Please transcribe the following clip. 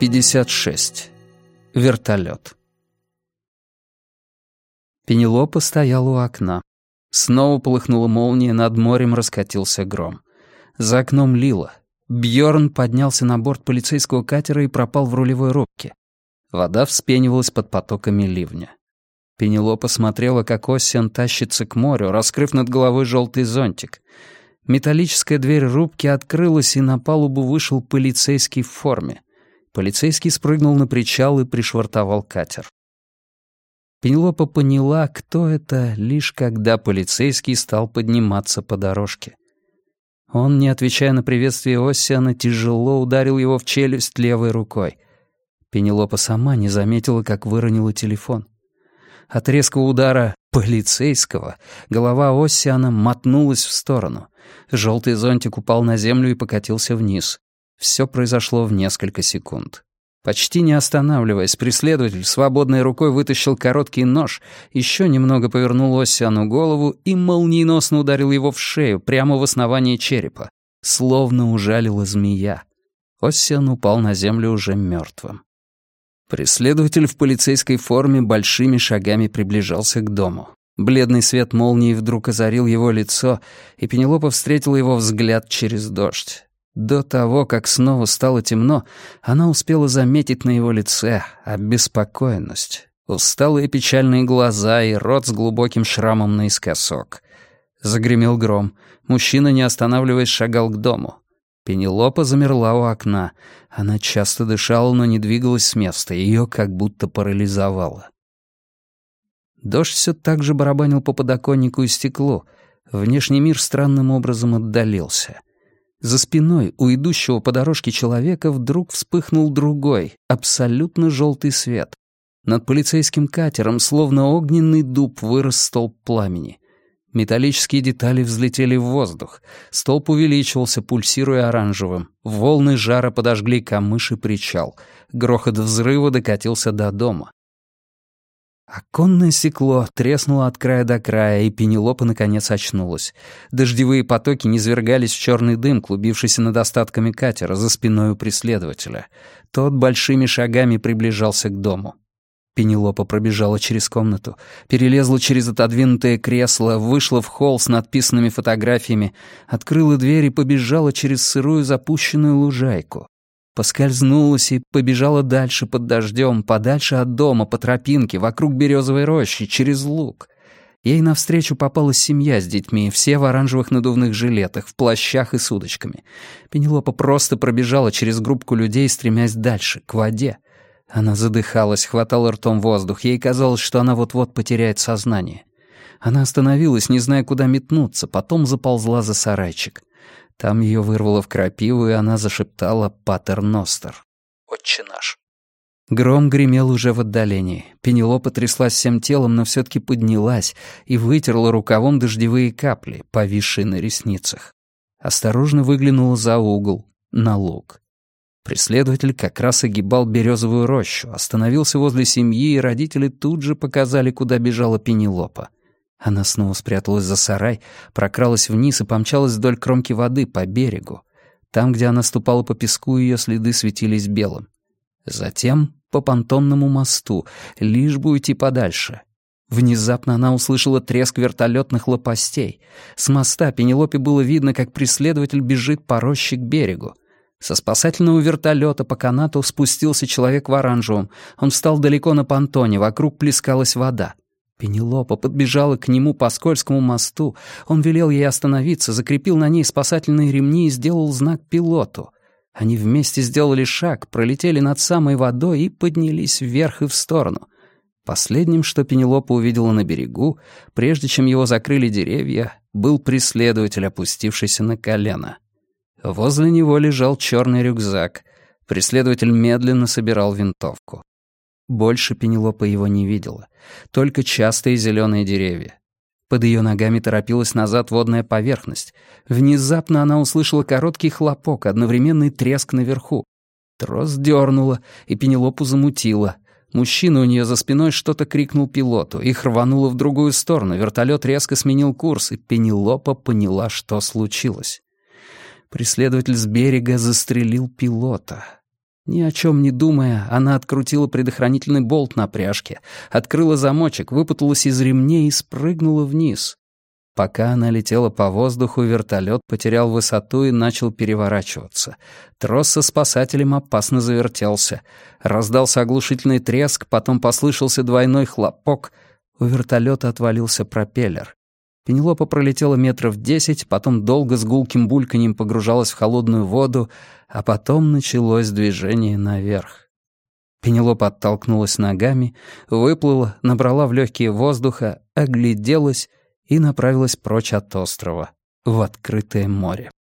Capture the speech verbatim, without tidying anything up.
пятьдесят шесть. Вертолет. Пенелопа стояла у окна. Снова полыхнула молния, над морем раскатился гром. За окном лило. Бьорн поднялся на борт полицейского катера и пропал в рулевой рубке. Вода вспенивалась под потоками ливня. Пенелопа смотрела, как Оссиан тащится к морю, раскрыв над головой желтый зонтик. Металлическая дверь рубки открылась, и на палубу вышел полицейский в форме. Полицейский спрыгнул на причал и пришвартовал катер. Пенелопа поняла, кто это, лишь когда полицейский стал подниматься по дорожке. Он, не отвечая на приветствие Оссиана, тяжело ударил его в челюсть левой рукой. Пенелопа сама не заметила, как выронила телефон. От резкого удара полицейского голова Оссиана мотнулась в сторону. Желтый зонтик упал на землю и покатился вниз. Все произошло в несколько секунд. Почти не останавливаясь, преследователь свободной рукой вытащил короткий нож, еще немного повернул Оссиану голову и молниеносно ударил его в шею, прямо в основание черепа. Словно ужалила змея. Оссиан упал на землю уже мертвым. Преследователь в полицейской форме большими шагами приближался к дому. Бледный свет молнии вдруг озарил его лицо, и Пенелопа встретила его взгляд через дождь. До того, как снова стало темно, она успела заметить на его лице обеспокоенность, усталые печальные глаза и рот с глубоким шрамом наискосок. Загремел гром. Мужчина, не останавливаясь, шагал к дому. Пенелопа замерла у окна. Она часто дышала, но не двигалась с места, ее как будто парализовало. Дождь все так же барабанил по подоконнику и стеклу. Внешний мир странным образом отдалился. За спиной у идущего по дорожке человека вдруг вспыхнул другой, абсолютно желтый свет. Над полицейским катером, словно огненный дуб, вырос столб пламени. Металлические детали взлетели в воздух. Столб увеличивался, пульсируя оранжевым. Волны жара подожгли камыш и причал. Грохот взрыва докатился до дома. Оконное стекло треснуло от края до края, и Пенелопа наконец очнулась. Дождевые потоки низвергались в черный дым, клубившийся над остатками катера за спиной у преследователя. Тот большими шагами приближался к дому. Пенелопа пробежала через комнату, перелезла через отодвинутое кресло, вышла в холл с надписанными фотографиями, открыла дверь и побежала через сырую запущенную лужайку. Поскользнулась и побежала дальше под дождем, подальше от дома, по тропинке, вокруг березовой рощи, через луг. Ей навстречу попалась семья с детьми, все в оранжевых надувных жилетах, в плащах и с удочками. Пенелопа просто пробежала через группку людей, стремясь дальше, к воде. Она задыхалась, хватала ртом воздух. Ей казалось, что она вот-вот потеряет сознание. Она остановилась, не зная, куда метнуться, потом заползла за сарайчик. Там ее вырвало в крапиву, и она зашептала «Патер Ностер» — «Отче наш». Гром гремел уже в отдалении. Пенелопа тряслась всем телом, но все-таки поднялась и вытерла рукавом дождевые капли, повисшие на ресницах. Осторожно выглянула за угол, на луг. Преследователь как раз огибал березовую рощу, остановился возле семьи, и родители тут же показали, куда бежала Пенелопа. Она снова спряталась за сарай, прокралась вниз и помчалась вдоль кромки воды по берегу. Там, где она ступала по песку, ее следы светились белым. Затем по понтонному мосту, лишь бы уйти подальше. Внезапно она услышала треск вертолетных лопастей. С моста Пенелопе было видно, как преследователь бежит по роще к берегу. Со спасательного вертолета по канату спустился человек в оранжевом. Он встал далеко на понтоне, вокруг плескалась вода. Пенелопа подбежала к нему по скользкому мосту. Он велел ей остановиться, закрепил на ней спасательные ремни и сделал знак пилоту. Они вместе сделали шаг, пролетели над самой водой и поднялись вверх и в сторону. Последним, что Пенелопа увидела на берегу, прежде чем его закрыли деревья, был преследователь, опустившийся на колено. Возле него лежал черный рюкзак. Преследователь медленно собирал винтовку. Больше Пенелопа его не видела. Только частые зеленые деревья. Под ее ногами торопилась назад водная поверхность. Внезапно она услышала короткий хлопок, одновременный треск наверху. Трос дернуло, и Пенелопу замутило. Мужчина у нее за спиной что-то крикнул пилоту. Их рвануло в другую сторону. Вертолет резко сменил курс, и Пенелопа поняла, что случилось. Преследователь с берега застрелил пилота. Ни о чем не думая, она открутила предохранительный болт на пряжке, открыла замочек, выпуталась из ремней и спрыгнула вниз. Пока она летела по воздуху, вертолет потерял высоту и начал переворачиваться. Трос со спасателем опасно завертелся. Раздался оглушительный треск, потом послышался двойной хлопок. У вертолета отвалился пропеллер. Пенелопа пролетела метров десять, потом долго с гулким бульканьем погружалась в холодную воду, а потом началось движение наверх. Пенелопа оттолкнулась ногами, выплыла, набрала в легкие воздуха, огляделась и направилась прочь от острова, в открытое море.